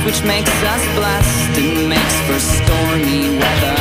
which makes us blessed and makes for stormy weather.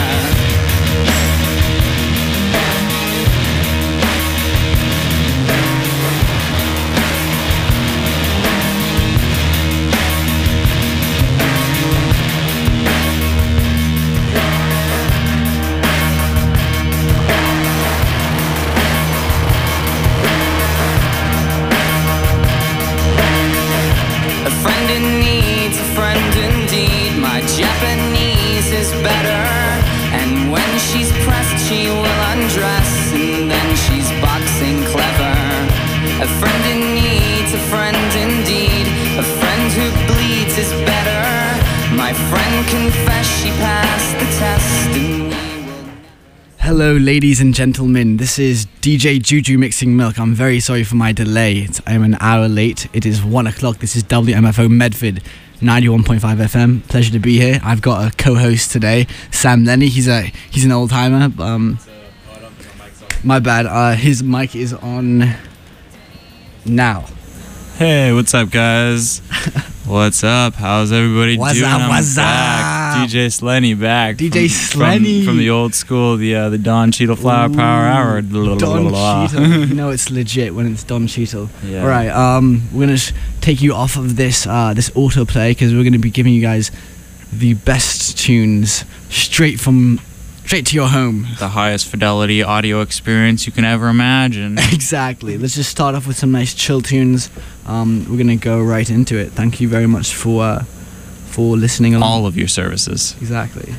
Japanese is better, and when she's pressed she will undress, and then she's boxing clever. A friend in need's a friend indeed, a friend who bleeds is better. My friend confessed she passed the test, and we will... Hello ladies and gentlemen, this is DJ Juju mixing milk. I'm very sorry for my delay. I am an hour late. It is 1 o'clock. This is WMFO Medford 91.5 FM. Pleasure to be here. I've got a co-host today, Sam Lenny. He's an old timer. My bad. His mic is on now. Hey, what's up, guys? What's up? How's everybody doing? What's back. up? DJ Slenny back. DJ Slenny from the old school, the Don Cheadle Flower Power Hour. Don Cheadle. You know it's legit when it's Don Cheadle. Yeah. All right. We're gonna take you off of this autoplay because we're gonna be giving you guys the best tunes straight to your home. The highest fidelity audio experience you can ever imagine. Exactly. Let's just start off with some nice chill tunes. We're gonna go right into it. Thank you very much for listening along. All of your services. Exactly.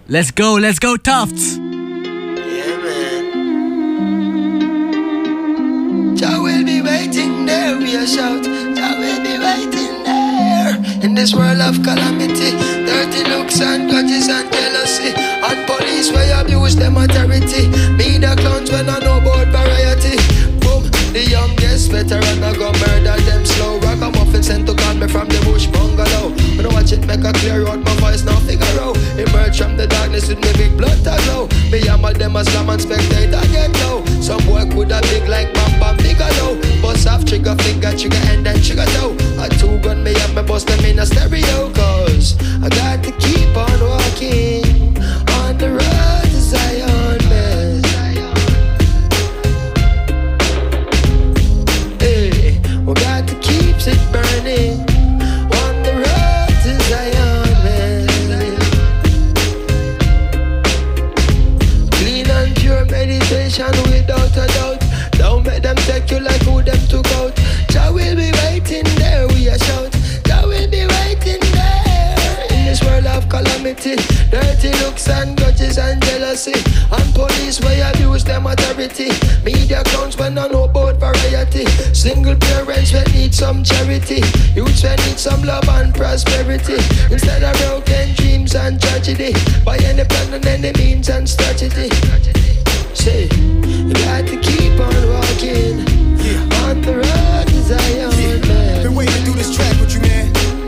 Let's go, Tufts. Yeah, man. Jah will be waiting there, we a shout. Jah will be waiting there. In this world of calamity, dirty looks and grudges and jealousy, and police where abuse them authority. Media clowns when I know about variety. Boom, the youngest veteran I go murder them slow. Ragamuffin sent to call me from the bush bungalow. When I watch it make a clear out, my voice now figure out. Emerge from the darkness with me big blood to glow. Me hammer them as slam and spectator get low. Some boy coulda big like Bam Bam Bigelow. Bust off trigger finger, trigger end and trigger toe. A two gun me up, me bust them in a stereo. Cause I got to keep on walking on the road to Zion, man. Hey, we got to keep it burning on the road to Zion, man. Clean and pure meditation without a doubt. Don't make them take you like who them took out. Jah will be waiting there, we a shout. Jah will be waiting there. In this world of calamity, dirty looks and grudges and jealousy, and police where abuse them authority. Media clowns when I know about variety. Single parents when need some charity. Youths when need some love and prosperity. Instead of broken dreams and tragedy, by any plan and any means and strategy. Say, you got to keep on walking on the road to Zion, man. Been waiting to do this track with you, man.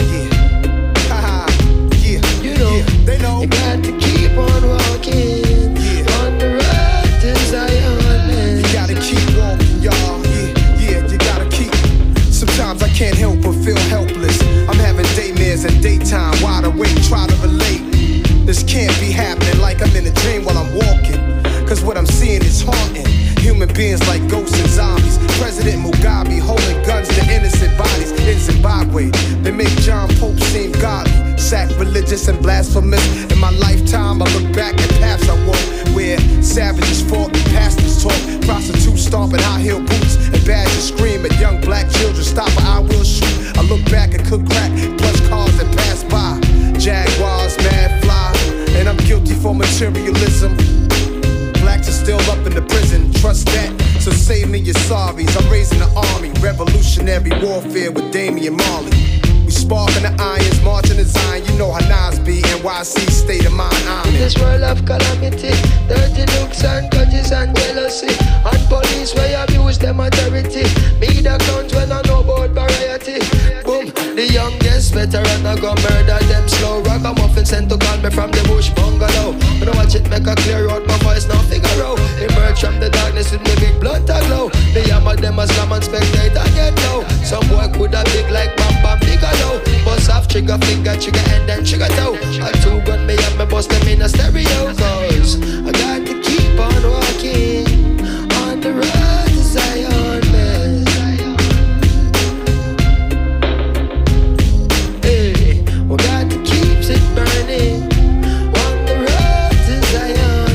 Yeah, haha, yeah. You know, yeah. They know. You got to keep on walking on the road to Zion, man. You gotta keep walking, y'all. Yeah, you gotta keep. Sometimes I can't help but feel helpless. I'm having daymares and daytime, wide awake, try to relate. This can't be happening like I'm in a dream while I'm walking. Cause what I'm seeing is haunting. Human beings like ghosts and zombies. President Mugabe holding guns to innocent bodies in Zimbabwe. They make John Pope seem godly, sacrilegious and blasphemous. In my lifetime I look back at paths I walk, where savages fought and pastors talk. Prostitutes stomping high heel boots and badgers scream at young black children. Stop or I will shoot. I look back and cook crack, plush cars that pass by. Jaguars, mad fly, and I'm guilty for materialism. Blacks are still up in the prison, trust that. So save me your sorries. I'm raising the army, revolutionary warfare with Damian Marley. We sparking the irons, marching the Zion. You know how Nas be, NYC state of mind. I'm in this world of calamity, dirty looks and grudges and jealousy, and police where abuse them authority. Media clowns when I know about variety. Boom, the youngest veteran I go murder them slow. Ragamuffin sent to call me from the bush bungalow. When I watch it make a clear out, my voice now figure out. Emerge from the darkness with me big blood to glow. The hammer them as slam and spectator get low. Some boy coulda big like Bam Bam Bigelow. Bust off trigger finger, trigger end and trigger toe. A two gun me up, me bust them in a stereo. Cause I got to keep on walking on the road to Zion, man. Hey, we got to keep it burning on the road to Zion,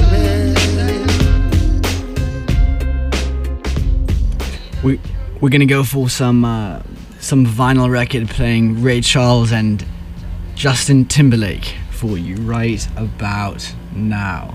man. We're gonna go for some vinyl record playing Ray Charles and Justin Timberlake for you right about now.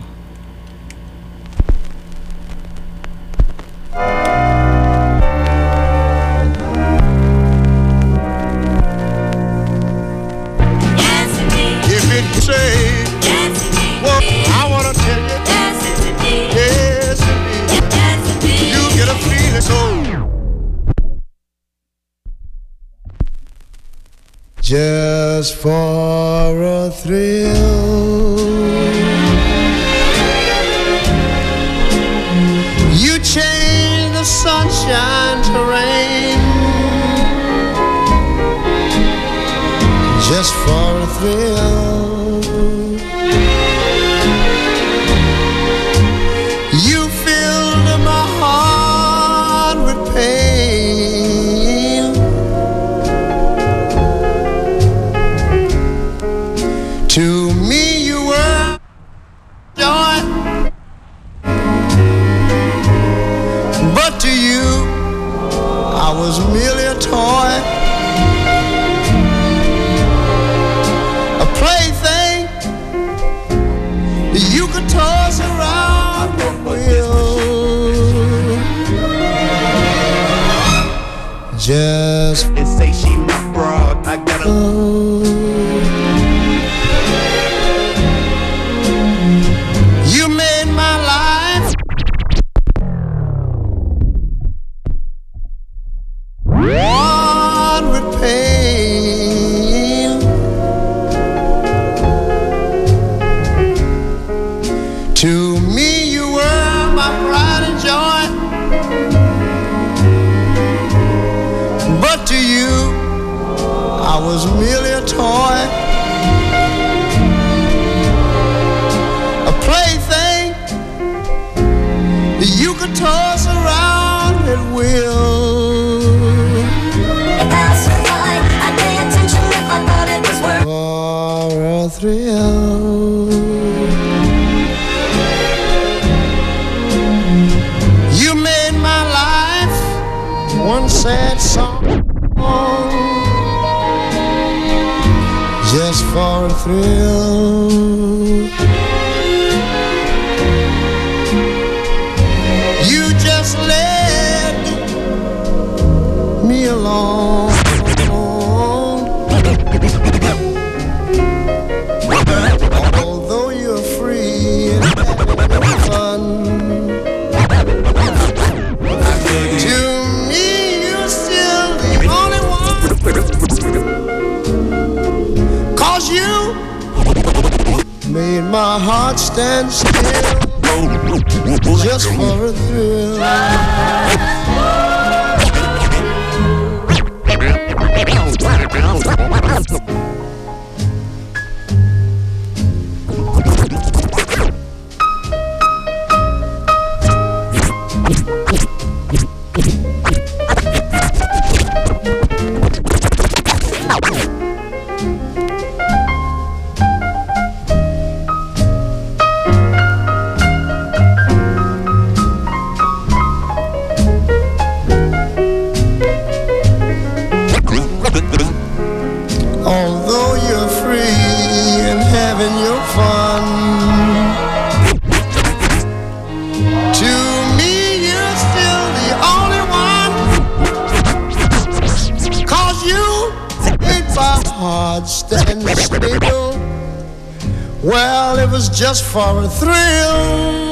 If it say, well, I wanna tell you, yes indeed, you get a feeling so. Just for a thrill, you change the sunshine to rain. Just for a thrill, you filled my heart with pain. To me you were joy, but to you I was merely a toy, a plaything Just and say she my broad. I gotta. You made my life one with pain. To me, you were my pride and joy. But to you, I was merely a toy, a plaything that you could toss around at will. If that's why I'd pay attention if I thought it was worth For a thrill. You made my life one sad song, just for a thrill. You just led me along. Although you're free and having fun, to me you're still the only one. 'Cause you made my heart stand still, just for a thrill. Although you're free and having your fun, to me you're still the only one. 'Cause you made my heart stand still. Well, it was just for a thrill.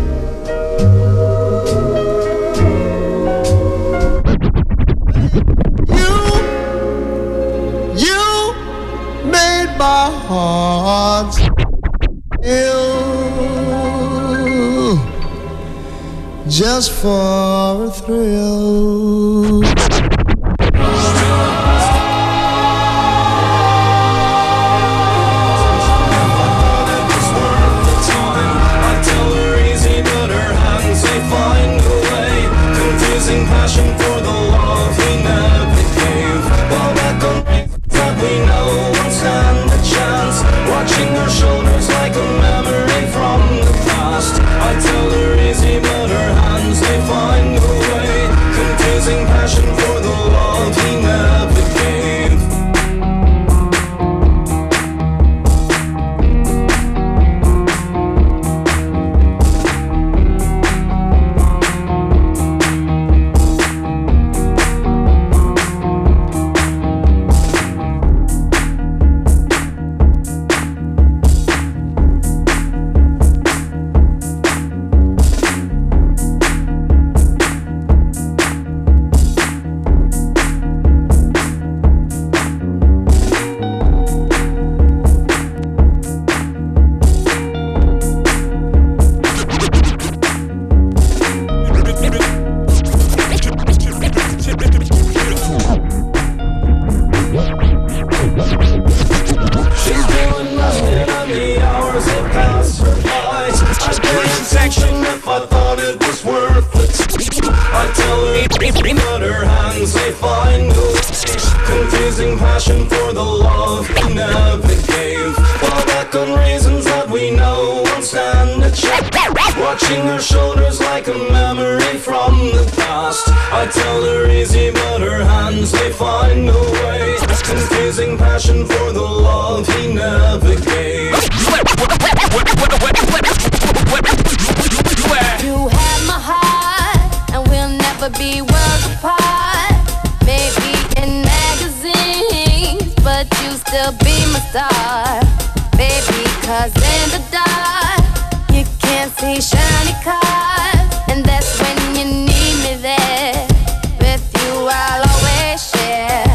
My heart ill, just for a thrill. Passion for the love he never gave. Well, back on that we know won't stand a chance. Watching her shoulders like a memory from the past. I tell her easy, but her hands they find a way. Confusing passion for the love he never gave. But her hands they find a way. Confusing passion for the love he never gave. Fall back on reasons that we know won't stand a chance. Watching her shoulders like a memory from the past. I tell her easy, but her hands they find a way. Confusing passion for the love he never gave. You have my heart, and we'll never be worlds apart. Maybe 'cause in the dark you can't see shiny cars, and that's when you need me there. With you I'll always share,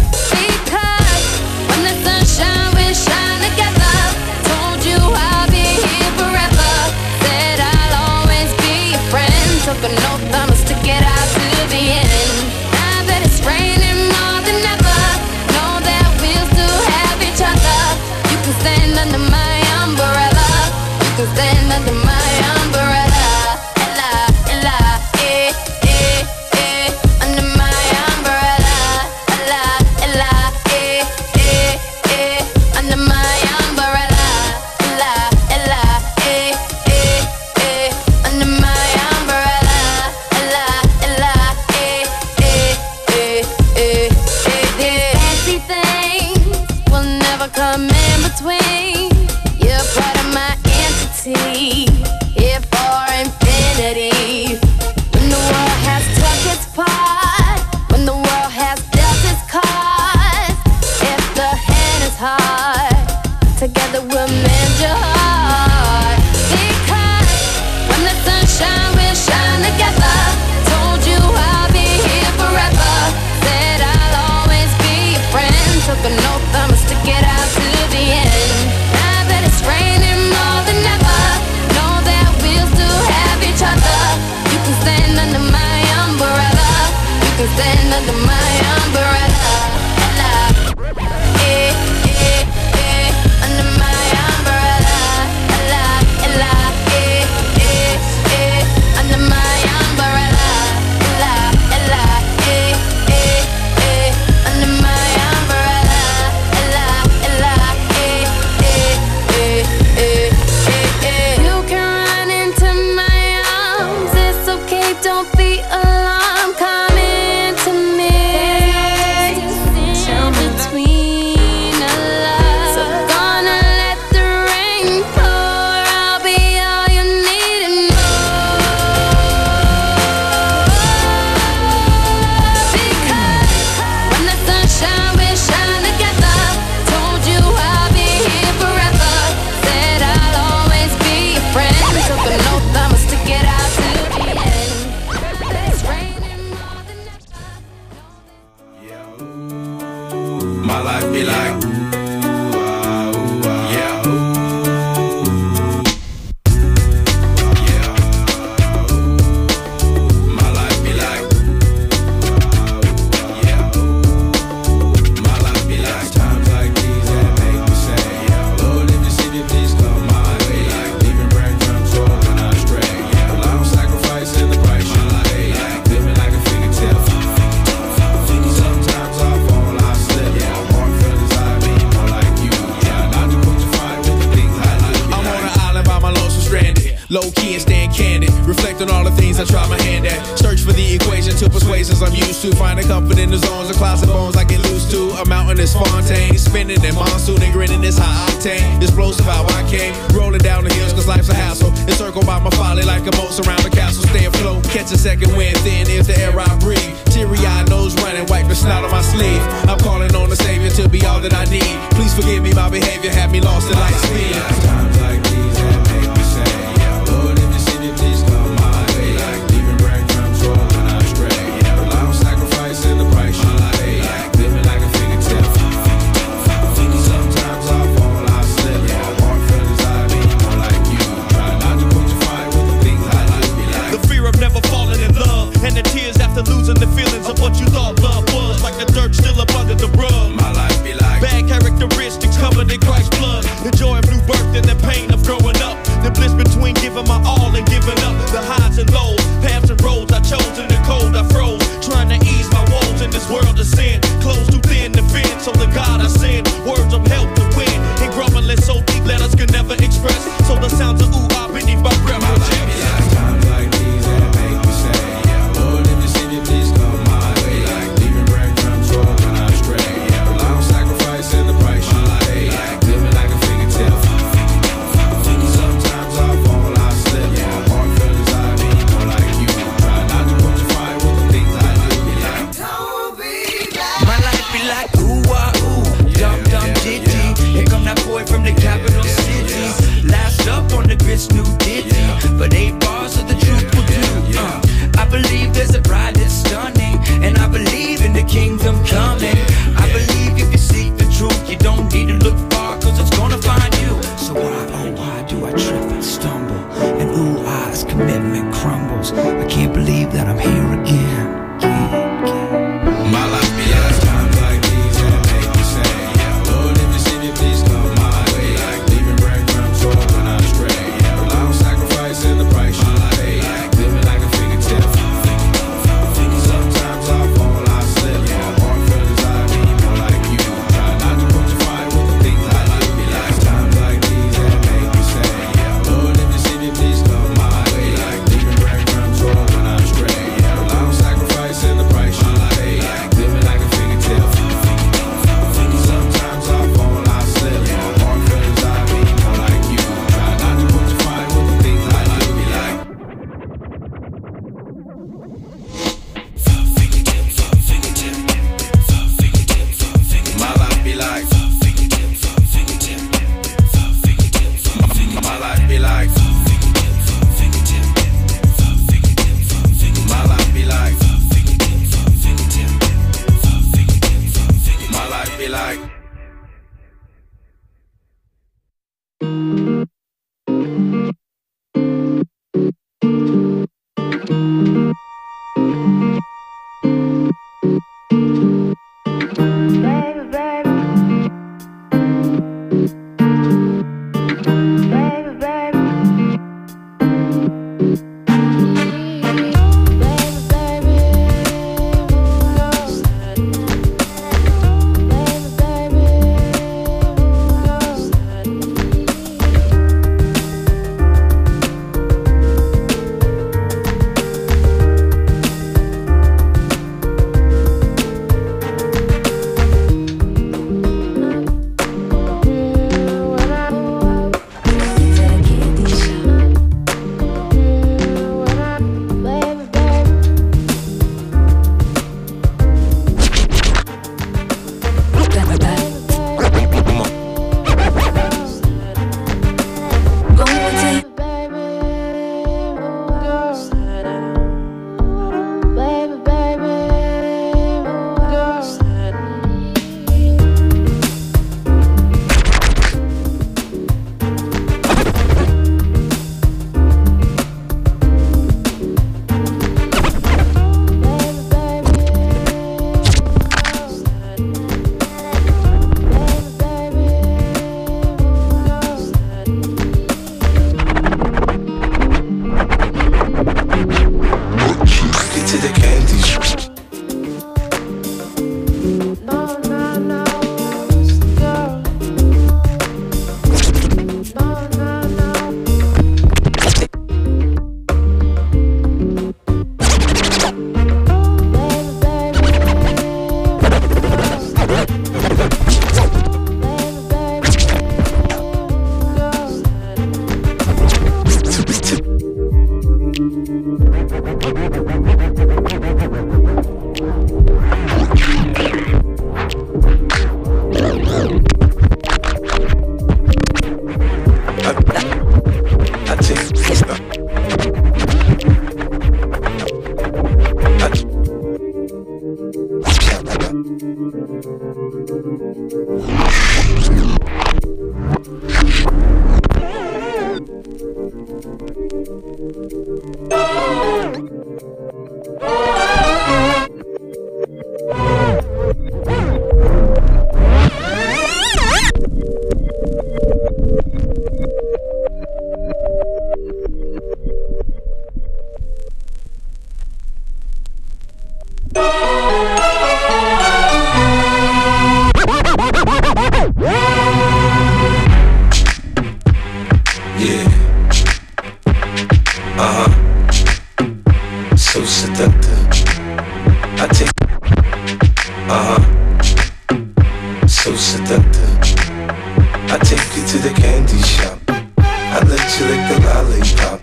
because when the sunshine we shine together. Told you I'll be here forever, said I'll always be your friend. Took an oath I'ma stick it out to the end. Now that it's raining more than ever, know that we'll still have each other. You can stand under my umbrella, you can stand under my umbrella. Ella, Ella, eh, eh, eh, under my umbrella. Ella, Ella, eh, eh, eh, under my umbrella. Ella, Ella, eh, eh, eh, under my umbrella. Ella, Ella, eh, eh, eh, eh, eh, eh. Fancy things will never come in between. You're part of my entity, here for infinity. When the world has took its part, when the world has dealt its cards, if the hand is hard, together we'll mend your heart. Because when the sunshine will shine together. Told you I'll be here forever, said I'll always be your friend. Took an oath I'ma stick it out to the end. Now that it's raining more than ever, know that we'll still have each other. You can stand under my umbrella, you can stand under my umbrella. Ella, eh, eh, eh, under my umbrella. Ella, Ella, eh, eh, eh, under my umbrella. Ella, Ella, eh, eh, eh, under my umbrella. Ella, Ella, eh, eh, eh, eh, eh, eh. You can run into my arms, it's okay, don't be alarmed. Come into me, chill between us. So gonna let the rain pour, I'll be all you need and more. Because when the sunshine we shine together. Told you I'll be here forever, said I'll always be your friend. Took an oath I'ma stick it out to the end. It's raining more than ever. My life be like, yeah. My life be like, yeah. My life be like times like these that make me say, Lord, if you see me, please come my way. Like leaving breadcrumbs all when I stray. Yeah, well, I'm sacrificing the price you pay. Like living like a fairy tale. Sometimes I fall, I slip. Yeah, more feelings I be more like you. Yeah, not to put you fight with the things I do. I'm on an island by my lonesome stranded. Low key and staying candid. Reflect on all the things I try my hand at. Search for the equation to persuasions I'm used to. Finding comfort in the zones of closet bones I get loose to. A mountain is Fontaine. Spinning in monsoon and grinning is high octane. Explosive how I came. Rolling down the hills cause life's a hassle. Encircled by my folly like a moat around the castle. Stay afloat. Catch a second wind. Thin is the air I breathe. Teary-eyed nose running. Wipe the snout on my sleeve. I'm calling on the Savior to be all that I need. Please forgive me, my behavior had me lost in light speed. Times like these that make me say, Lord, if you see me, please come my way. Like leaving breadcrumbs all when I stray. Yeah, well, I'm sacrificing the price you pay. Like living like a fairy tale. Sometimes I fall, I slip. Yeah, more feelings I be more like you. Try not to put you fight with the things I like. Be like, The fear of never falling in love, and the tears after losing the feelings of what you thought love was. Like the dirt still up under the rug. my life be like, Bad characteristics covered in Christ's blood. The joy of new birth close. I can't believe that I'm here again. My life be like times like these that make me say, Lord, if you see me, please come my way. Like leaving breadcrumbs for when I stray. Well, I'm sacrificing the price you pay. Like living like a fingertip. Sometimes I fall, I slip. My heart feels I need more like you. Try not to put your fire with the things I like. Be like times like these that make me say, Lord, if you see me, please come my way. Like leaving breadcrumbs for when I stray. Well, I'm sacrificing the price you pay. Like living like a fingertip. Sometimes I fall, I slip. My heart feels I need more like you. Try not to put your fire with the things I like. Be like my life be like my life be like my life be like my life be like So seductive. I take so seductive. I take you to the candy shop. I let you lick the lollipop.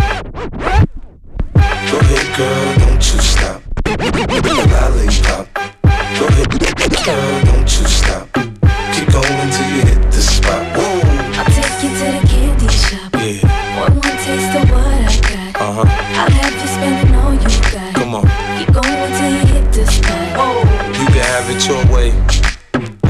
Go ahead, girl, don't you stop. The lollipop. Go ahead, girl, don't you stop. Keep going till you hit the spot. Whoa. I'll take you to the candy shop. Yeah. One more taste of what I got. I'll have you spending all you got. Come on. Keep going till you hit the spot. You can have it your way.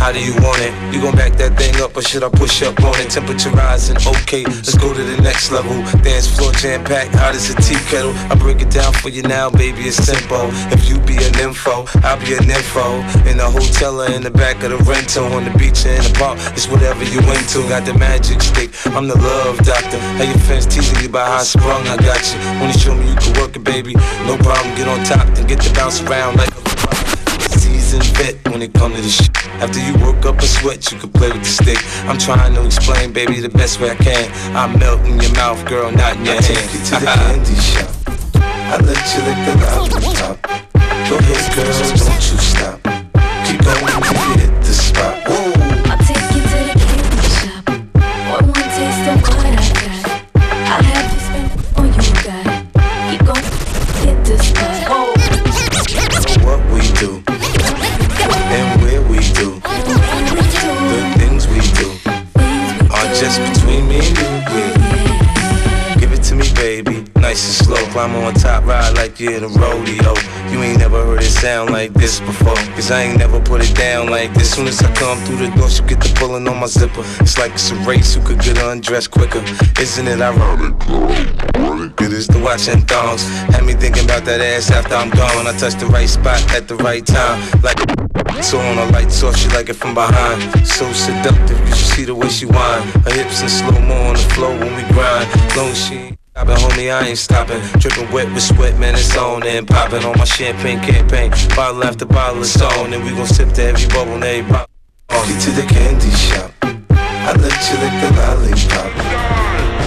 How do you want it? You gon' back that thing up or should I push up on it? Temperature rising, okay, let's go to the next level. Dance floor jam-packed, hot as a tea kettle. I break it down for you now, baby, it's simple. If you be an info, I'll be an info. In the hotel or in the back of the rental, on the beach or in the park, it's whatever you into. Got the magic stick, I'm the love doctor. How your fans teasing you about how I sprung, I got you. When you show me you can work it, baby, no problem, get on top, then get to bounce around like a seasoned vet when it come to this shit. After you woke up a sweat, you can play with the stick. I'm trying to explain, baby, the best way I can. I melt in your mouth, girl, not in your hand. I take you to the candy shop. I let you lick the lollipop. Go ahead, girl, don't you stop. Keep going till you hit the spot. Whoa. I'll take you to the candy shop. One taste of what I got. I'll have you spend all you got. Keep going, hit the spot. Whoa. What we do and where we do, the things we do are just between me and you. Yeah. Give it to me, baby, nice and slow. Climb on top, ride like you're in a rodeo. You ain't never heard it sound like this before, cause I ain't never put it down like this. Soon as I come through the door, she get the pulling on my zipper. It's like it's a race, who could get undressed quicker. Isn't it ironic? It is the watching thongs. Had me thinking about that ass after I'm gone. I touched the right spot at the right time. Like so on the lights off, she like it from behind. So seductive, you should see the way she whine. Her hips in slow-mo on the floor when we grind. Long as she ain't stopping, homie, I ain't stopping. Dripping wet with sweat, man, it's on and popping on my champagne campaign. Bottle after bottle, it's on, and we gon' sip to every bubble and every pop. Get to the candy shop. I let you lick the lollipop.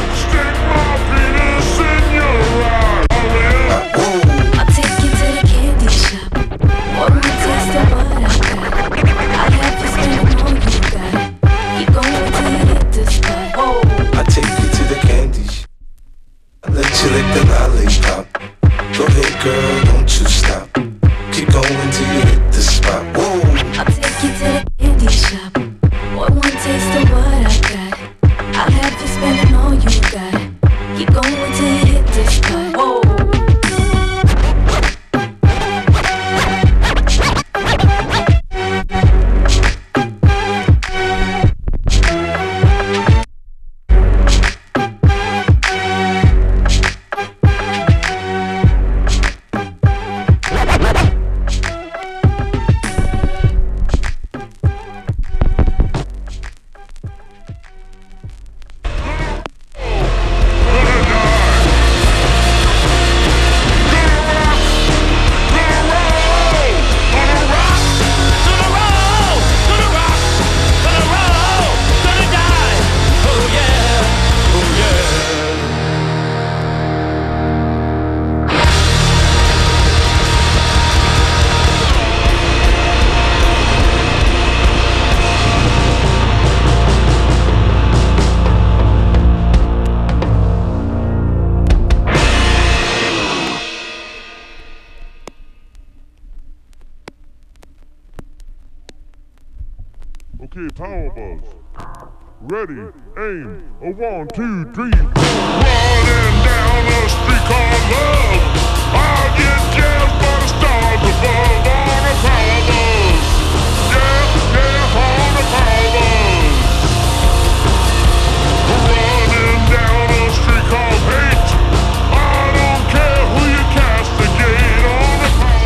I'll take you to the candy shop. One more taste of what I got. I'll have you spend all you got. Keep going till you hit the spot. Whoa. I take you to the candy shop. I let you lick the lollipop. Go ahead, girl, don't you stop. Keep going till you hit the spot. Whoa. I'll take you to the candy shop. One more taste of what I got. I'll have you spending all you got. Keep going till you hit the spot. Whoa. Okay, Power Buzz. Ready, aim, a 1, 2, 3. Running down the street called love. I'll get jazzed by the stars above on a Power Buzz. Yeah, yeah, on a Power Buzz. Running down the street called hate. I don't care who you castigate on a Power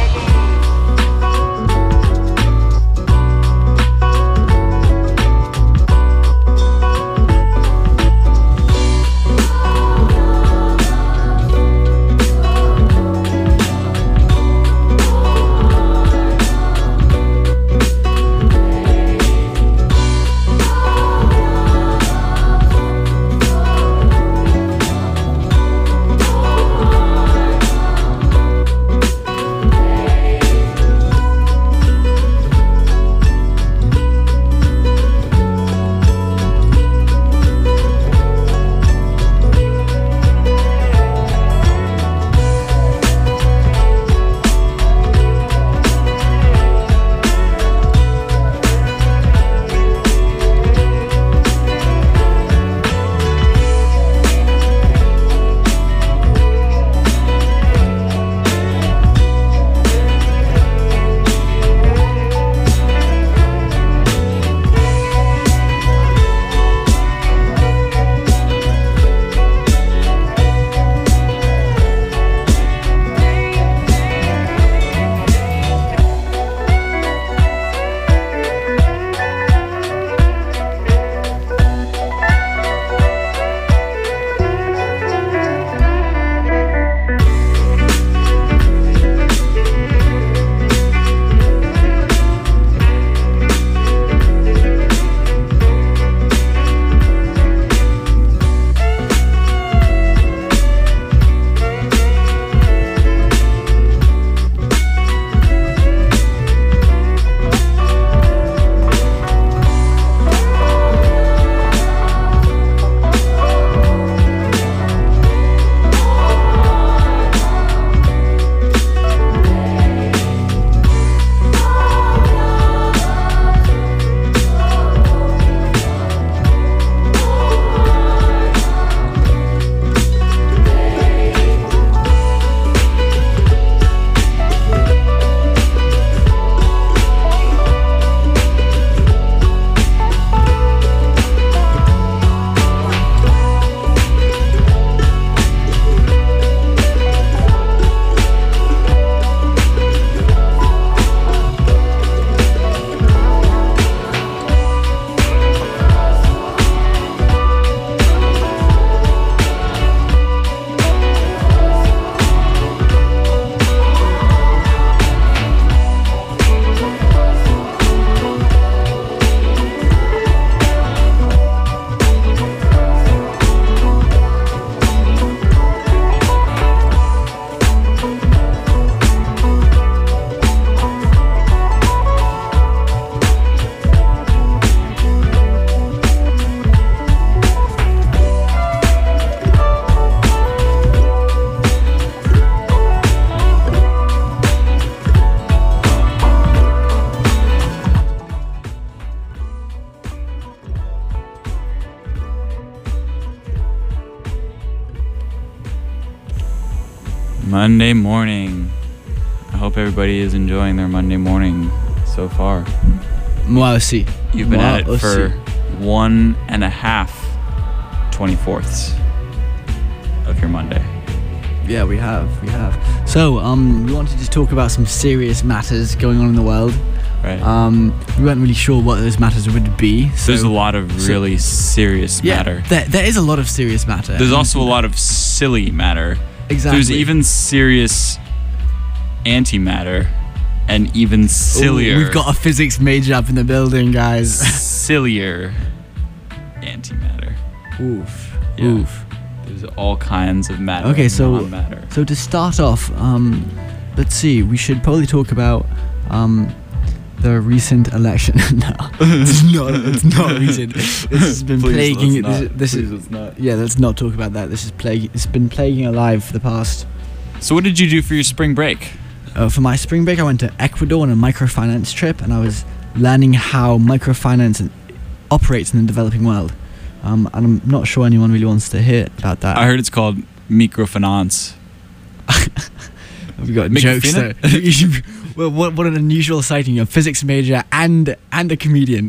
Monday morning. I hope everybody is enjoying their Monday morning so far. Moi aussi. You've been Moi at it aussi. for 1.5 24ths of your Monday. Yeah, we have. So, we wanted to talk about some serious matters going on in the world. Right. We weren't really sure what those matters would be. So, There's a lot of really serious matter. There is a lot of serious matter. There's also a lot of silly matter. Exactly. There's even serious antimatter and even sillier. Ooh, we've got a physics major up in the building, guys. sillier antimatter. Oof. Yeah. Oof. There's all kinds of matter. Okay, so non-matter. so to start off, let's see. We should probably talk about the recent election. No, it's not recent. This has been Please, plaguing. let's not. Yeah, let's not talk about that. This is plaguing. It's been plaguing our life for the past. So what did you do for your spring break? For my spring break, I went to Ecuador on a microfinance trip, and I was learning how microfinance operates in the developing world. And I'm not sure anyone really wants to hear about that. I heard it's called microfinance. We've got Make jokes it there. Well, what an unusual sighting! A physics major and a comedian.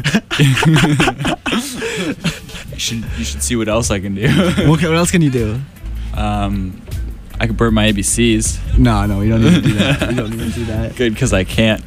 You should see what else I can do. What else can you do? I could burn my ABCs. No, we don't need to do that. We don't need to do that. Good, because I can't.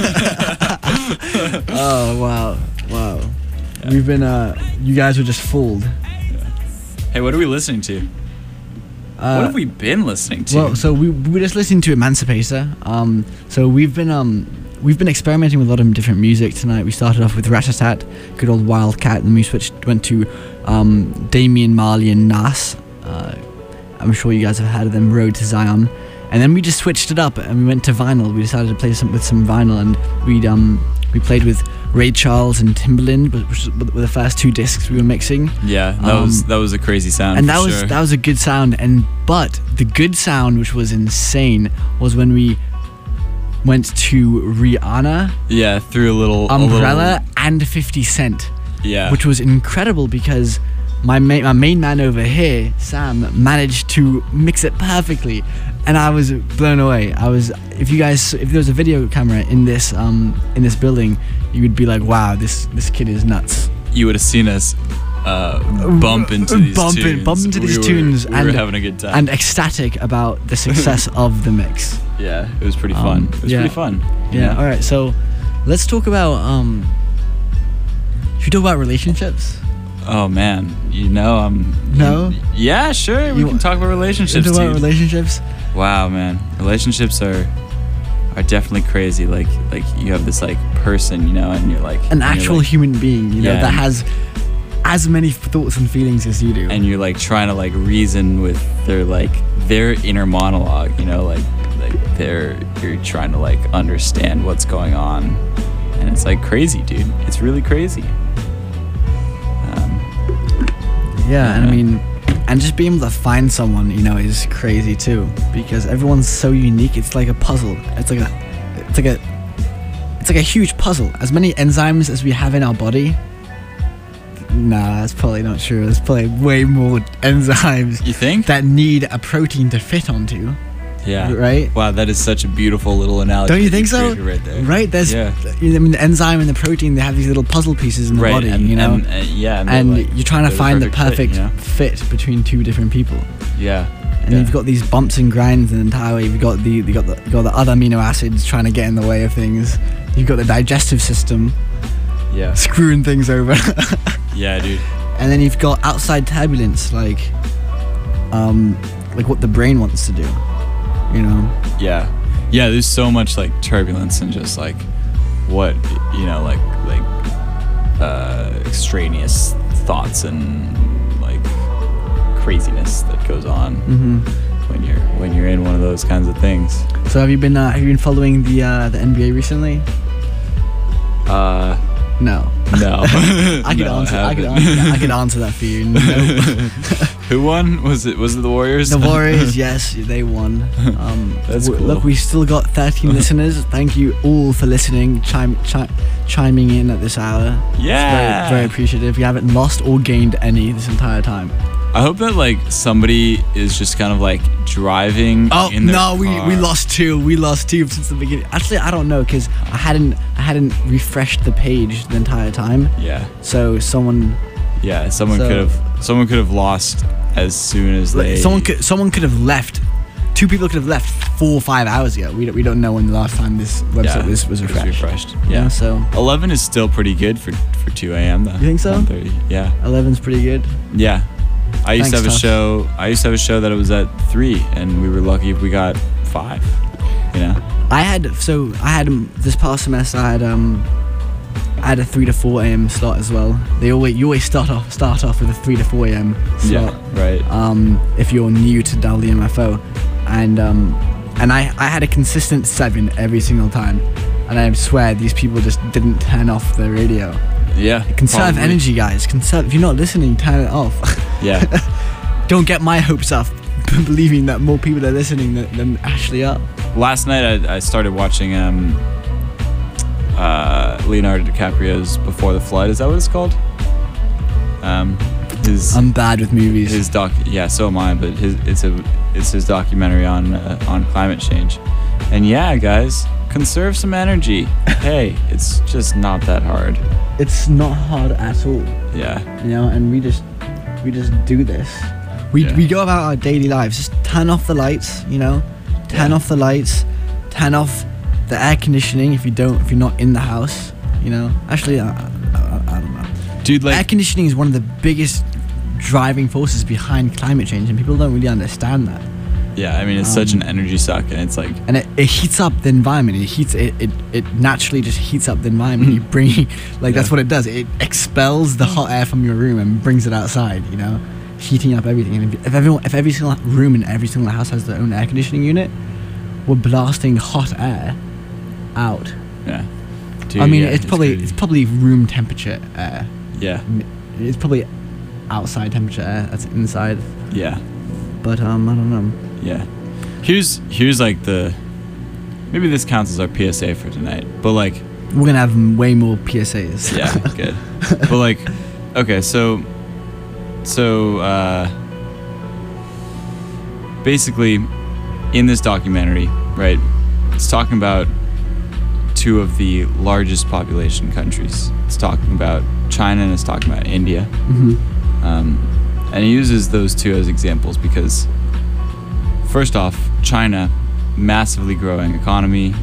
Oh wow. Yeah. We've been you guys were just fooled. Hey, what are we listening to? What have we been listening to? Well, so we were just listening to Emancipator. So we've been experimenting with a lot of different music tonight. We started off with Ratatat, good old Wildcat, and then we went to Damian Marley and Nas. I'm sure you guys have heard of them, Road to Zion. And then we just switched it up and we went to vinyl. We decided to play with some vinyl, and we played with Ray Charles and Timbaland, which were the first two discs we were mixing. Yeah, that was a crazy sound. And for that was a good sound. But the good sound, which was insane, was when we went to Rihanna. Yeah, through a little Umbrella and 50 Cent. Yeah. Which was incredible because my main man over here, Sam, managed to mix it perfectly, and I was blown away. If there was a video camera in this building, you would be like, wow, this kid is nuts. You would have seen us bump into these tunes. We were having a good time. And ecstatic about the success of the mix. Yeah, it was pretty fun. It was pretty fun. Yeah. All right, so let's talk about. Should we talk about relationships? Oh man, No? Yeah, sure. We can talk about relationships. Talk about relationships. Wow, man, relationships are definitely crazy. Like you have this like person, and you're like an actual human being, that has as many thoughts and feelings as you do. And you're like trying to like reason with their inner monologue, you're trying to like understand what's going on, and it's like crazy, dude. It's really crazy. Yeah, and I mean, and just being able to find someone, is crazy too, because everyone's so unique. It's like a puzzle. It's like a huge puzzle. As many enzymes as we have in our body. Nah, that's probably not true. There's probably way more enzymes. You think? That need a protein to fit onto. Yeah. Right? Wow, that is such a beautiful little analogy. Don't you think so? Right there. Right? There's, the enzyme and the protein, they have these little puzzle pieces in the body, and you're trying to find the perfect fit between two different people. Yeah. And you've got these bumps and grinds in the entire way. You've got the other amino acids trying to get in the way of things. You've got the digestive system. Yeah. Screwing things over. Yeah, dude. And then you've got outside turbulence, like what the brain wants to do. Yeah, there's so much like turbulence and just like what extraneous thoughts and like craziness that goes on when you're in one of those kinds of things. So have you been following the NBA recently? No. I could answer that for you. No. Who won? Was it the Warriors? The Warriors, yes, they won. That's cool. Look, we still got 13 listeners. Thank you all for listening, chiming in at this hour. Yeah. It's very, very appreciative. We haven't lost or gained any this entire time. I hope that like somebody is just kind of like driving. Oh in their no, we car. lost two. We lost two since the beginning. Actually, I don't know because I hadn't refreshed the page the entire time. Yeah. So someone. Yeah, someone So- could have lost as soon as they. Someone could have left. Two people could have left 4 or 5 hours ago. We don't know when the last time this website was refreshed. Yeah. So 11 is still pretty good for 2 a.m. though. You think so? 1:30. Yeah. 11's pretty good. Yeah. I used to have Thanks, a show. I used to have a show that it was at 3, and we were lucky if we got 5. You know. I had this past semester. I had a 3 to 4 a.m. slot as well. You always start off with a 3 to 4 a.m. slot. Yeah. Right. If you're new to WMFO, and I had a consistent 7 every single time, and I swear these people just didn't turn off the radio. Yeah. Conserve probably. energy, guys. Conserve. If you're not listening, turn it off. Yeah. Don't get my hopes up believing that more people are listening than actually are. Last night I started watching Leonardo DiCaprio's Before the Flood. Is that what it's called? I'm bad with movies. His doc. Yeah, so am I. But it's his documentary on climate change. And yeah, guys, conserve some energy. Hey, it's just not that hard. It's not hard at all. Yeah. You know, and we just do this. We go about our daily lives. Just turn off the lights. You know, turn off the lights. Turn off the air conditioning if you're not in the house. You know, actually, I don't know. Dude, like air conditioning is one of the biggest driving forces behind climate change, and people don't really understand that. Yeah, I mean it's such an energy suck, and it's like, and it heats up the environment. It naturally just heats up the environment. You bring that's what it does. It expels the hot air from your room and brings it outside. You know, heating up everything. And if every single room in every single house has their own air conditioning unit, we're blasting hot air out. Yeah. Dude, I mean, yeah, it's probably room temperature air. Yeah. It's probably outside temperature air that's inside. Yeah. But I don't know. Yeah. Here's like maybe this counts as our PSA for tonight. But like we're gonna have way more PSAs. Yeah, good. But like, okay, so basically in this documentary, right, it's talking about 2 of the largest population countries. It's talking about China and it's talking about India. Mm-hmm. And he uses those 2 as examples because, first off, China, massively growing economy,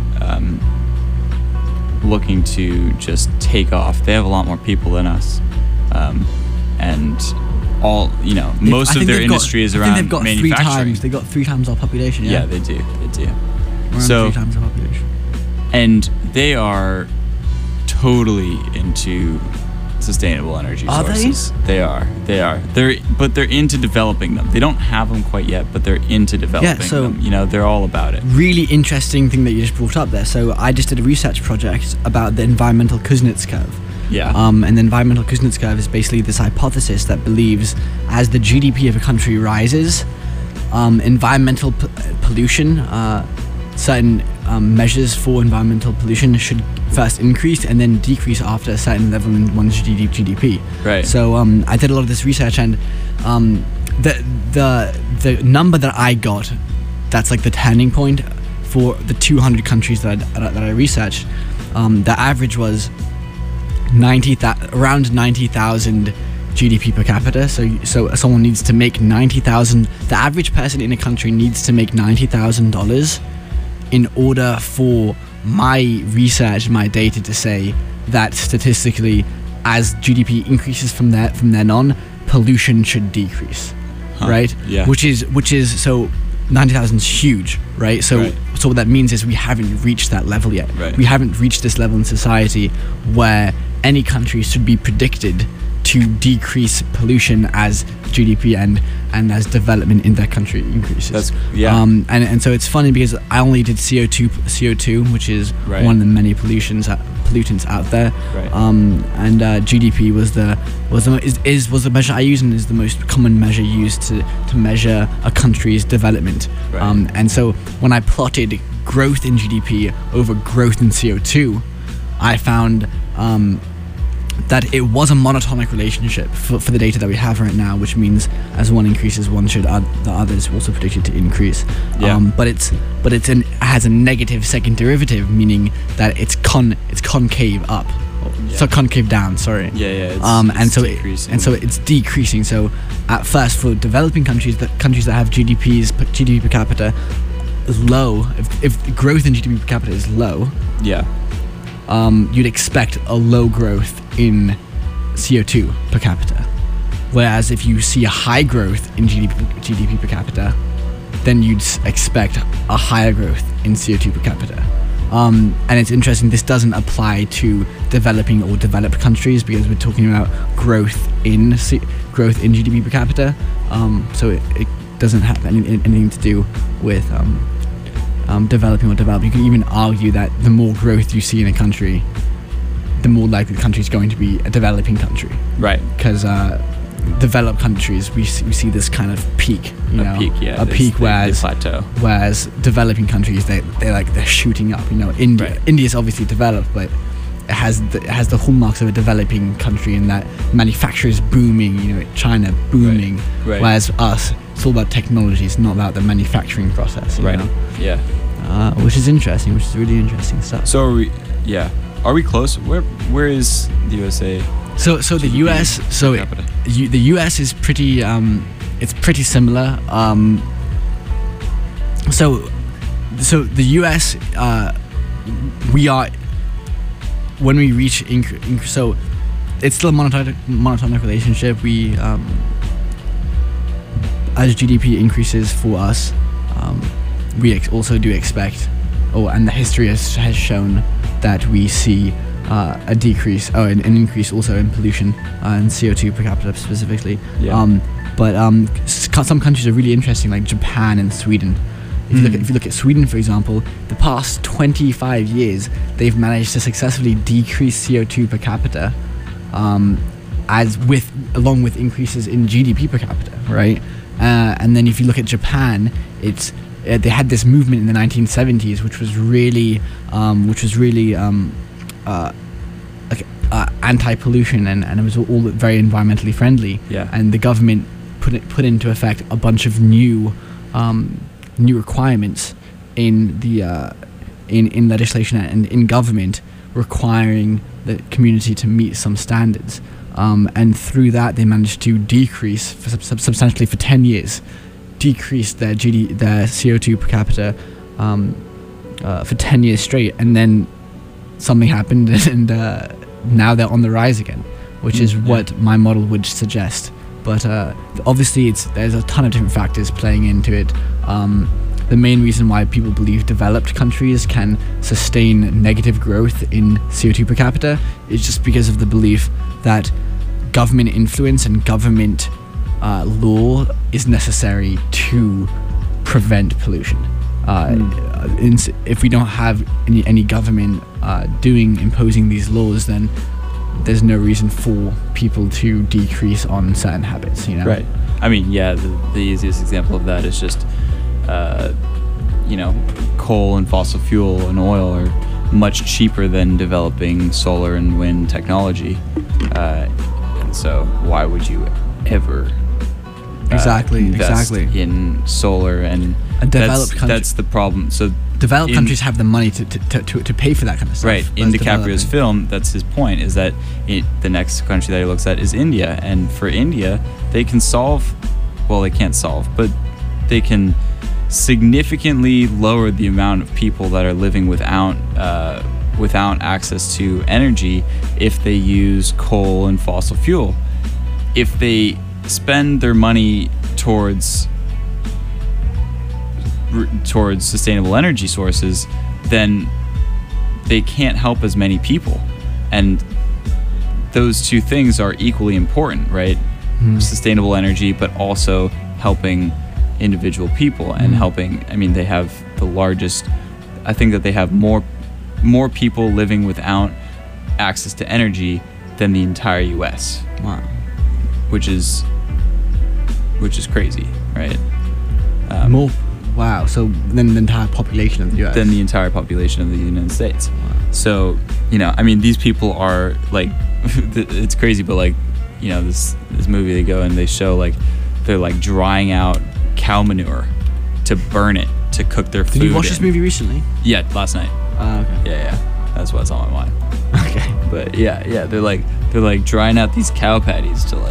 looking to just take off. They have a lot more people than us, and all most of their industry is around they've got manufacturing. They got 3 times our population. Yeah, they do. We're So 3 times our population. and they are totally into sustainable energy Are they? sources. They are. They're into developing them. They don't have them quite yet, but they're into developing so- them. You know, they're all about it. Really interesting thing that you just brought up there. So I just did a research project about the environmental Kuznets curve. Yeah. And the environmental Kuznets curve is basically this hypothesis that believes as the GDP of a country rises, environmental pollution, certain measures for environmental pollution should first increase and then decrease after a certain level in one's GDP. Right. So I did a lot of this research, and the number that I got, that's like the turning point for the 200 countries that I researched. The average was around 90,000 GDP per capita. So someone needs to make 90,000. The average person in a country needs to make $90,000 in order for my research, my data to say that statistically, as GDP increases from then on, pollution should decrease, right? Yeah. Which is so 90,000 is huge, right? So Right. so what that means is we haven't reached that level yet. Right. We haven't reached this level in society where any country should be predicted to decrease pollution as GDP and as development in that country increases. And so it's funny because I only did CO2, which is Right. one of the many pollutants out there. Right. And GDP was the measure I use and is the most common measure used to measure a country's development. Right. And so when I plotted growth in GDP over growth in CO2, I found that it was a monotonic relationship for the data that we have right now, which means as one increases, one should the others also predicted to increase. Yeah. But it has a negative second derivative, meaning that it's concave up, so concave down. Sorry. Yeah. And so it's decreasing. So at first, for developing countries, that have GDP per capita is low, if growth in GDP per capita is low, you'd expect a low growth in CO2 per capita. Whereas if you see a high growth in GDP per capita, then you'd expect a higher growth in CO2 per capita. And it's interesting, this doesn't apply to developing or developed countries, because we're talking about growth in GDP per capita. So it doesn't have anything to do with developing or developed. You can even argue that the more growth you see in a country, the more likely the country is going to be a developing country. Right. Because developed countries, we see this kind of peak, a peak, whereas plateau. Whereas developing countries, they're shooting up. India is obviously developed, but it has the hallmarks of a developing country in that manufacture is booming. China booming, Right. Whereas us, it's all about technology. It's not about the manufacturing process. You know? Yeah. Which is interesting. Which is really interesting stuff. So are we close? Where is the USA? So the US, the US is pretty, it's pretty similar. So the US, we are, when we reach so it's still a monotonic relationship. We as GDP increases for us, we also do expect, and the history has shown that we see a decrease, an increase also in pollution and CO2 per capita specifically. But some countries are really interesting, like Japan and Sweden. If you look at Sweden, for example, the past 25 years, they've managed to successfully decrease CO2 per capita, along with increases in GDP per capita, right? And then if you look at Japan, they had this movement in the 1970s, which was really anti-pollution, and it was all very environmentally friendly. And the government put into effect a bunch of new requirements in the in legislation and in government, requiring the community to meet some standards. And through that, they managed to decrease substantially for 10 years, decrease their CO2 per capita for 10 years straight, and then something happened, and now they're on the rise again, which is what my model would suggest. But obviously, there's a ton of different factors playing into it. The main reason why people believe developed countries can sustain negative growth in CO2 per capita is just because of the belief that government influence and government law is necessary to prevent pollution. If we don't have any government imposing these laws, then there's no reason for people to decrease on certain habits, Right. I mean, the easiest example of that is just coal and fossil fuel and oil are much cheaper than developing solar and wind technology, and so why would you ever invest in solar and developed country? That's the problem. So developed countries have the money to pay for that kind of stuff. Right. In DiCaprio's film, that's his point, is that the next country that he looks at is India, and for India, they can't solve, but they can significantly lower the amount of people that are living without access to energy if they use coal and fossil fuel. If they spend their money towards sustainable energy sources, then they can't help as many people, and those two things are equally important, right? Sustainable energy, but also helping individual people and helping. I mean, they have the largest. I think that they have more people living without access to energy than the entire U.S. Wow. Which is crazy, right? More. Wow. So then the entire population of the U.S. Than the entire population of the United States. Wow. So, I mean, these people are like it's crazy, but like, you know, this movie, they go and they show like they're like drying out cow manure to burn it to cook their food. Did you watch in. this movie recently? Yeah, last night. Okay. Yeah. That's what's on my mind. Okay. But yeah, they're like drying out these cow patties to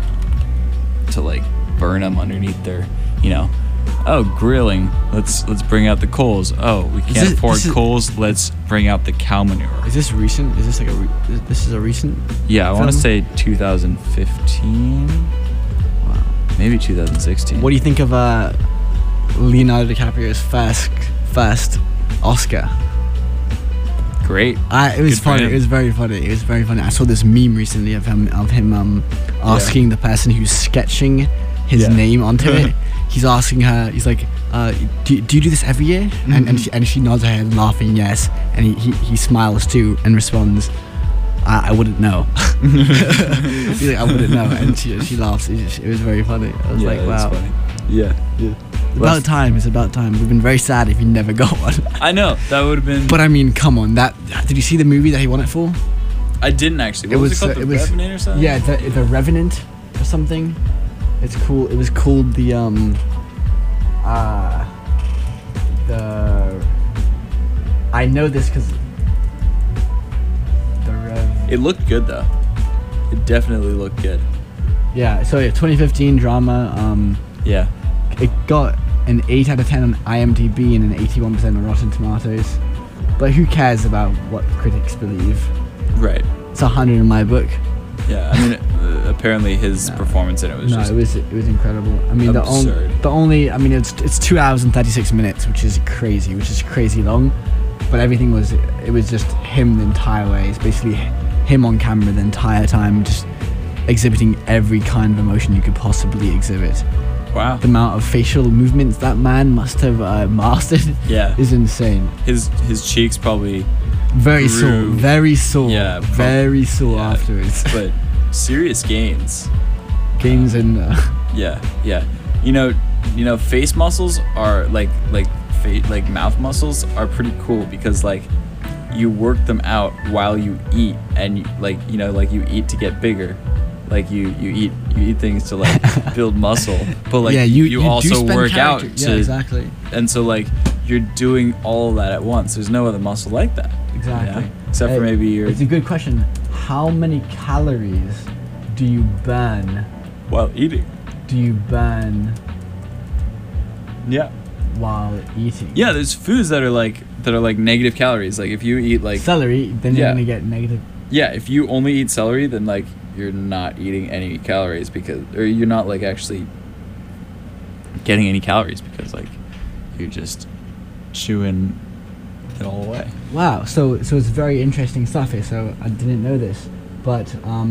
burn them underneath their, you know, oh, grilling. Let's bring out the coals. Oh, we can't afford coals. Let's bring out the cow manure. Is this recent? Is this like this is a recent? Yeah, I want to film? say 2015. Wow. Maybe 2016. What do you think of Leonardo DiCaprio's first Oscar? Great. It was Good for funny. him. It was very funny. It was very funny. I saw this meme recently of him asking the person who's sketching his name onto it. He's asking her. He's like, do you do this every year? And she nods her head, laughing yes. And he smiles too and responds, I wouldn't know. He's like, I wouldn't know. And she laughs. It was very funny. I was like, wow. Funny. Yeah. About time. It's about time. We've been very sad if you never got one. I know that would have been. But I mean, come on. Did you see the movie that he won it for? I didn't actually. What was it called? The Revenant or something? Yeah, the Revenant or something. It's cool. It was called the I know this because It looked good though. It definitely looked good. Yeah. So 2015 drama. Yeah. It got an 8 out of 10 on IMDb and an 81% on Rotten Tomatoes. But who cares about what critics believe? Right. It's 100 in my book. Yeah, I mean, apparently his performance in it was just it was incredible. I mean, absurd. It's 2 hours and 36 minutes, which is crazy long. But everything it was just him the entire way. It's basically him on camera the entire time, just exhibiting every kind of emotion you could possibly exhibit. Wow. The amount of facial movements that man must have mastered is insane. His cheeks probably very grew. sore. Yeah, very sore afterwards. But serious gains. Gains in. Yeah. You know, face muscles are like mouth muscles are pretty cool because like you work them out while you eat and you eat to get bigger. Like you eat things to like build muscle, but like you also work out to exactly. And so like you're doing all of that at once. There's no other muscle like that. Exactly. You know? Except for maybe your. It's a good question. How many calories do you burn while eating? Yeah. While eating. Yeah, there's foods that are like negative calories. Like if you eat like celery, then you're gonna get negative. Yeah, if you only eat celery, then like you're not eating any calories or you're not like actually getting any calories because like you're just chewing it all away. Wow, so it's very interesting stuff here. So I didn't know this, but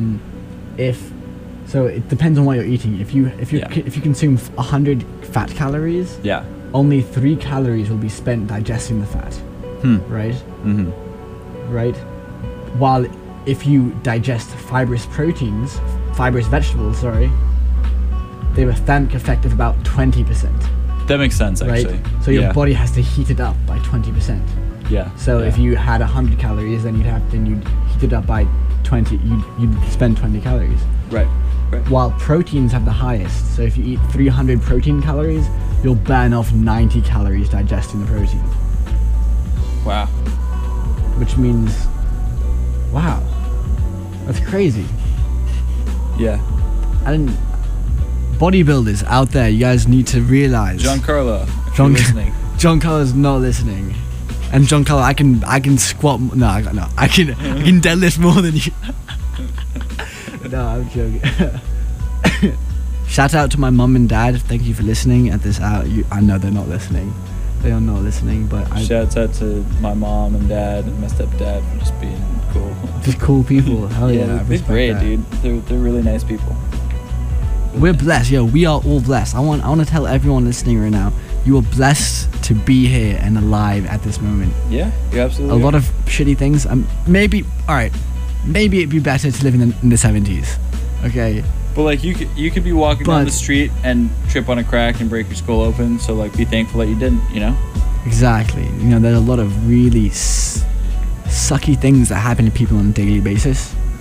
it depends on what you're eating. If you consume 100 fat calories, only 3 calories will be spent digesting the fat. Right? Mm-hmm. Right? While if you digest fibrous vegetables, they have a thermic effect of about 20%. That makes sense, actually. Right? So your body has to heat it up by 20%. Yeah. So if you had 100 calories, then you'd heat it up by 20. You'd spend 20 calories. Right. While proteins have the highest. So if you eat 300 protein calories, you'll burn off 90 calories digesting the protein. Wow. Which means, wow, that's crazy. Yeah. Bodybuilders out there, you guys need to realize. Giancarlo, listening. Giancarlo's not listening. And Giancarlo, I can squat. No, I can deadlift more than you. No, I'm joking. Shout out to my mum and dad. Thank you for listening at this hour. I know they're not listening. They are not listening, but Shouts out to my mom and dad and my stepdad for just being cool. Just cool people. Hell yeah. They're great, dude. They're really nice people. We're blessed. We are all blessed. I want to tell everyone listening right now, you are blessed to be here and alive at this moment. Yeah, you absolutely. A lot of shitty things. Maybe it'd be better to live in the 70s. Okay. But like you could be walking down the street and trip on a crack and break your skull open. So like be thankful that you didn't. You know. Exactly. There's a lot of really sucky things that happen to people on a daily basis.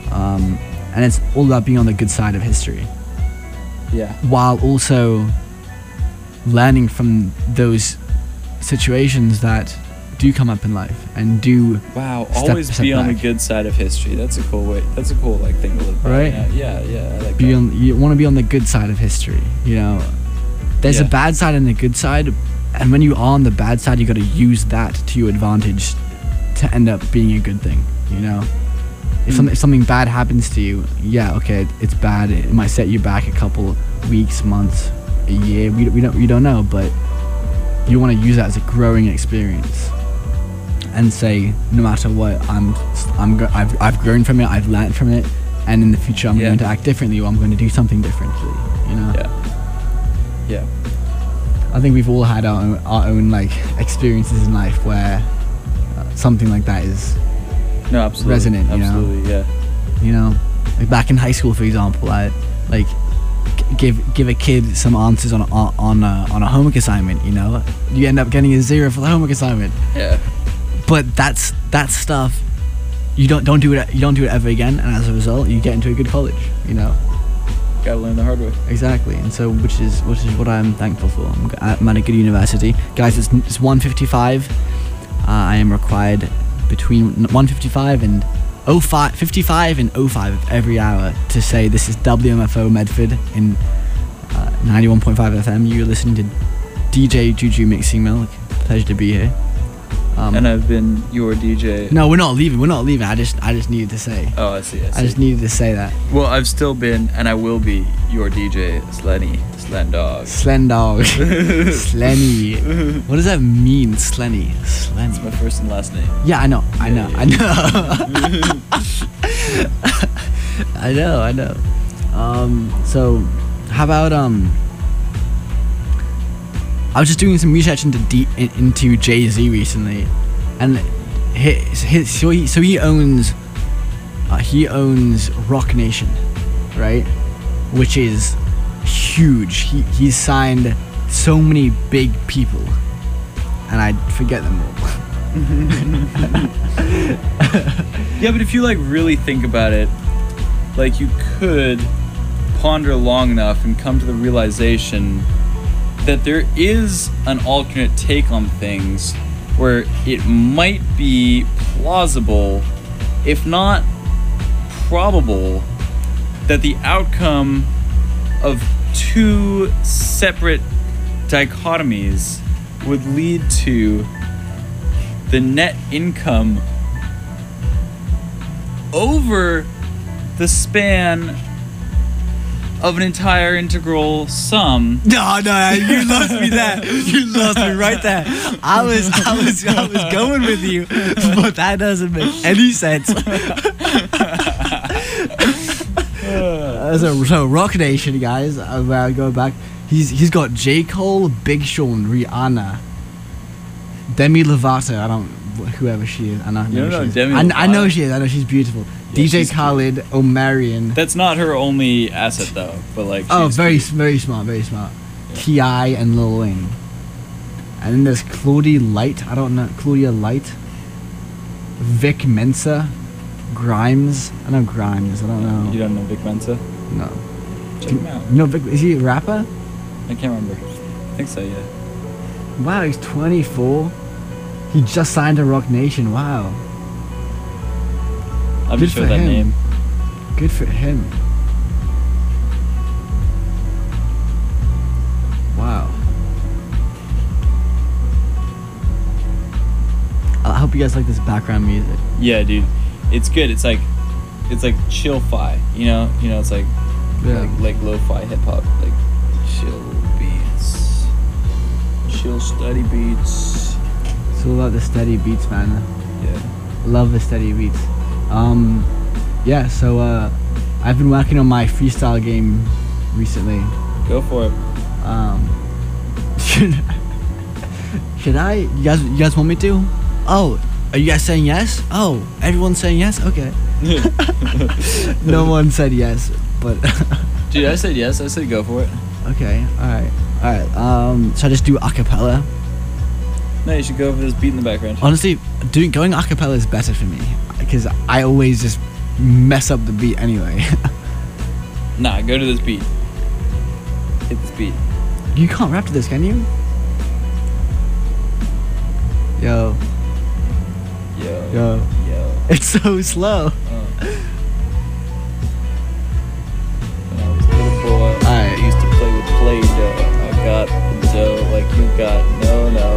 And it's all about being on the good side of history, Yeah. while also learning from those situations that do come up in life and do Wow. step Always be on the back. good side of history. That's a cool way. That's a cool like thing to live by. Right? Yeah. I like be that. on, you want to be on the good side of history, you know. There's a Yeah. bad side and a good side, and when you are on the bad side, you got to use that to your advantage to end up being a good thing, you know. If something bad happens to you, yeah, okay, it's bad. It might set you back a couple weeks, months, a year. We don't know, but you want to use that as a growing experience, and say, no matter what, I've grown from it. I've learned from it, and in the future, I'm Yeah. going to act differently, or I'm going to do something differently. You know. Yeah. I think we've all had our own like experiences in life where something like that is No, absolutely. resonant. You know. Absolutely. Yeah. You know, like back in high school, for example, I like give a kid some answers on a homework assignment. You know, you end up getting a 0 for the homework assignment. Yeah. But that stuff, you don't do it. You don't do it ever again, and as a result, you get into a good college. You know. Gotta learn the hard way. Exactly, and so which is what I'm thankful for. I'm at a good university, guys. It's 1:55. I am required between 1:55 and 55 and 05 of every hour to say this is WMFO Medford in 91.5 FM. You're listening to DJ Juju Mixing Milk. Pleasure to be here. And I've been your DJ. No, we're not leaving. I just needed to say. Oh, I see. I just needed to say that. Well, I've still been, and I will be your DJ, Slendog. Slendog. Slenny. What does that mean, Slenny? Slenny. It's my first and last name. Yeah, I know. I know. So, how about I was just doing some research into Jay-Z recently, and he owns Rock Nation, right? Which is huge. He's signed so many big people, and I forget them all. Yeah, but if you like really think about it, like you could ponder long enough and come to the realization that there is an alternate take on things where it might be plausible, if not probable, that the outcome of two separate dichotomies would lead to the net income over the span of an entire integral sum. No, you lost me there. You lost me right there. I was going with you, but that doesn't make any sense. So Rock Nation, guys. I'll go back. He's got J. Cole, Big Sean, Rihanna, Demi Lovato. Whoever she is. I know. You don't know she is. Demi I know Lovato? she is. I know she's beautiful. Yeah, DJ she's Khaled, Omarion. That's not her only asset though, but like Oh, she's very cute. smart. T.I. and Lil Wayne. And then there's Claudia Light. I don't know. Claudia Light. Vic Mensa. Grimes. I know Grimes. I don't know. You don't know Vic Mensa? No. Check him out. You know Vic? Is he a rapper? I can't remember. I think so, yeah. Wow, he's 24. He just signed to Rock Nation. Wow. I'm Good sure for that him. name. Good for him. Wow. I hope you guys like this background music. Yeah, dude. It's good. It's like chill-fi, you know? You know, it's like Yeah. like lo-fi hip-hop, like chill beats. Chill steady beats. It's all about the steady beats, man. Yeah. Love the steady beats. Yeah, so I've been working on my freestyle game recently. Go for it. Should I? You guys want me to? Oh, are you guys saying yes? Oh, everyone's saying yes? Okay. No one said yes, but Dude, I said yes. I said go for it. okay, alright. Should I just do a cappella? No, you should go for this beat in the background. Honestly, going a cappella is better for me because I always just mess up the beat anyway. Nah, go to this beat. Hit this beat. You can't rap to this, can you? Yo. Yo. It's so slow. When I was a little boy, I used to play with Play-Doh. I got the dough like you got no.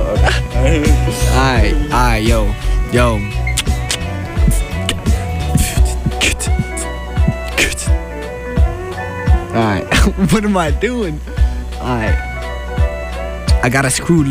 Alright, yo. Alright, what am I doing? Alright. I got a screw